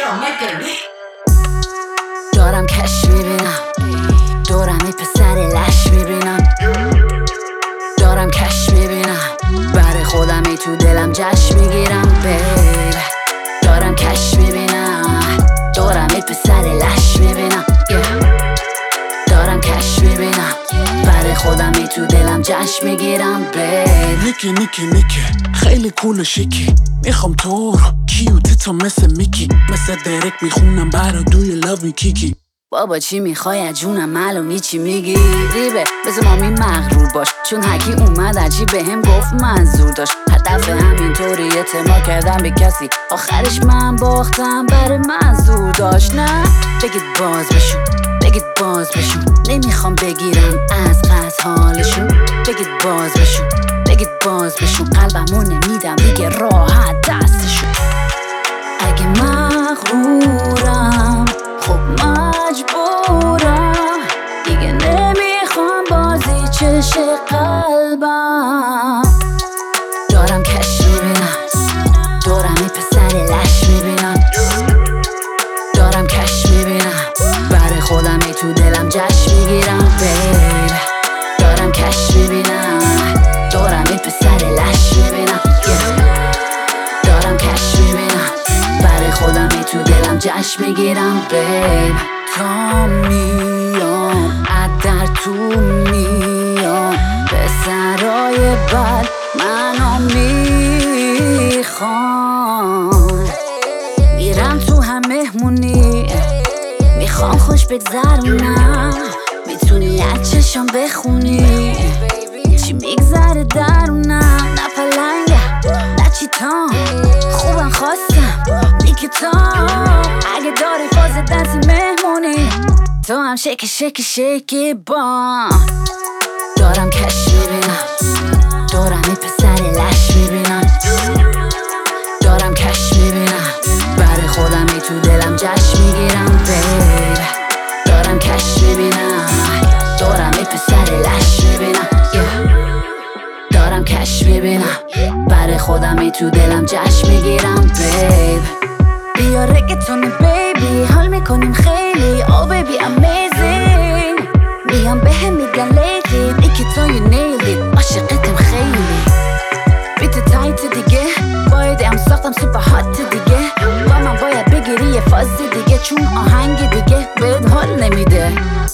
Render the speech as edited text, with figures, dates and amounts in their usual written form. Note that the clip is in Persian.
دارم کش میبینم دورم ای پسر لش میبینم دارم کش میبینم برای خودم ای تو دلم جشن میگیرم بیب دارم کش میبینم دورم ای پسر لش میبینم دارم کش میبینم برای خودم ای تو دلم جشن میگیرم بیب نیکی نیکی نیکی خیلی کول و شیکی میخوام تو رو کیوتی تا مثل میکی مثل درک میخونم برا دوی لابی کیکی بابا چی میخوای از جونم معلومی چی میگی ریبه بذار مامی مغرور باش چون حکی اومد عجیب بهم گفت منظور داشت هدف همینطوری اعتماد کردم به کسی آخرش من باختم برای منظور داشت نه بگید باز بشون نمیخوام بگیرم از قصد حالشون بگید باز بشون قلبمو نمیدم دیگه راحت دستشون اگه مغرورم خب مجبورم دیگه نمیخوام بازی چش قلبم دارم کش میبینم دورم ای پسر لش میبینم دارم کش میبینم برای خودم ای تو دلم جشن میگیرم بیب دارم کش میبینم دورم ای پسر لش میبینم دارم کش میبینم برای خودم ای تو دلم جشن میگیرم بیب تا میام در تو میام به سرای بد منو میخوام میرم تو هم مهمونی میخوام خوش بگذرونم میتونی از چشم بخونی چی میگذره درونم نه پلنگم نه چیتام خوبم خواستم میکتام اگه داری فاز دنسی مهمونی تو هم شکی با دارم کش میبینم دورم ای پسر لش میبینم دارم کش میبینم برای خودم ای تو دلم جشن میگیرم بیب دارم کش میبینم دورم ای پسر لش میبینم دارم کش میبینم برای خودم ای تو دلم جشن میگیرم بیب بیا رگتون بیبی حال میکنیم خیلی oh baby amazing میام بهم میگن لیدی ایکی تو you nailed it عاشقتم خیلی بیت تایت دیگه باید ام ساختم سوپر هات دیگه با من باید بگیری یه فاز دیگه چون آهنگ دیگه بهت حال نمیده